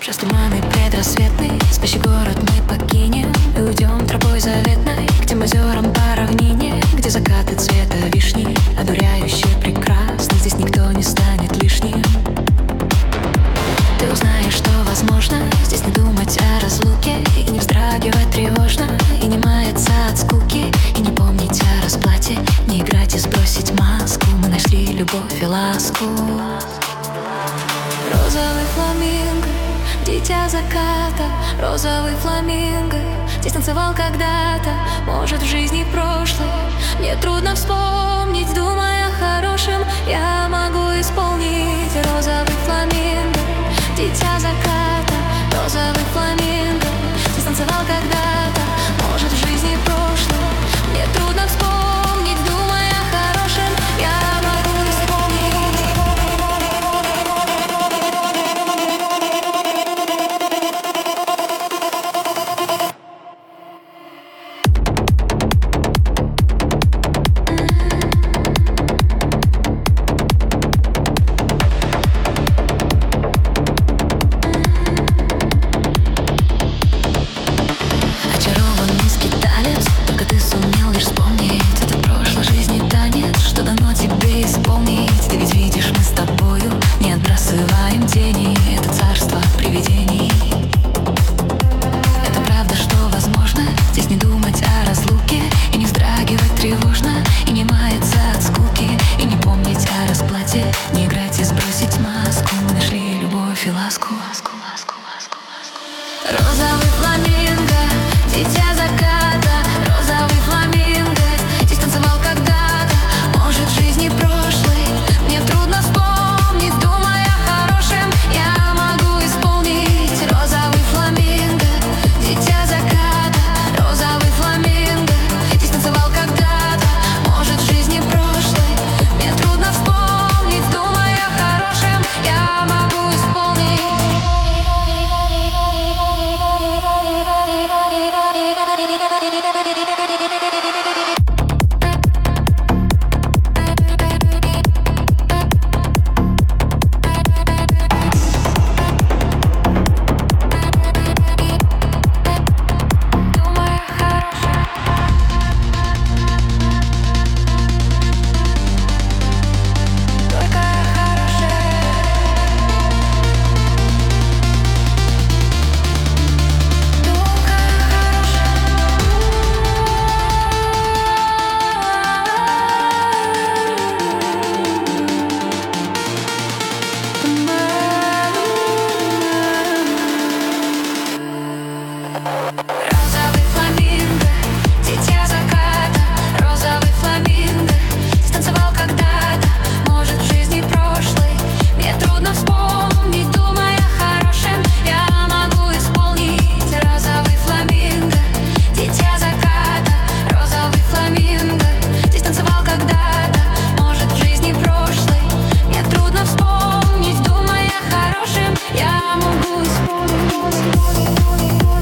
Сейчас туманы предрассветный, спящий город мы покинем и уйдем тропой заветной к тем озерам по равнине, где закаты цвета вишни, одуряюще прекрасно. Здесь никто не станет лишним. Ты узнаешь, что возможно здесь не думать о разлуке и не вздрагивать тревожно, и не маяться от скуки, и не помнить о расплате, не играть и сбросить маску. Мы нашли любовь и ласку. Розовый фламинго, дитя заката, розовый фламинго. Здесь танцевал когда-то, может, в жизни прошлой. Мне трудно вспомнить, думая о хорошем, я могу исполнить. Розовый фламинго, дитя заката, розовый фламинго. Здесь танцевал когда-то, может, в жизни прошлой. Мне трудно вспомнить, думая о хорошем, я могу исполнить. Не играть и сбросить маску. Мы нашли любовь и ласку. Розовый фламинго, дитя заката, розовый фламинго. Здесь танцевал когда-то, может, в жизни прошлой. Мне трудно вспомнить, думая о хорошем, я могу исполнить. Розовый фламинго, дитя заката, розовый фламинго. Здесь танцевал когда-то, может, в жизни прошлой. Мне трудно вспомнить, думая о хорошем, я могу исполнить. Розовый фламинго, дитя заката, розовый фламинго. Станцевал когда-то, может, в жизни прошлой. Мне трудно вспомнить, думая о хорошем, я могу исполнить. Розовый фламинго, дитя заката, розовый фламинго. Здесь танцевал когда-то, может, в жизни прошлой. Мне трудно вспомнить, думая о хорошем, я могу исполнить.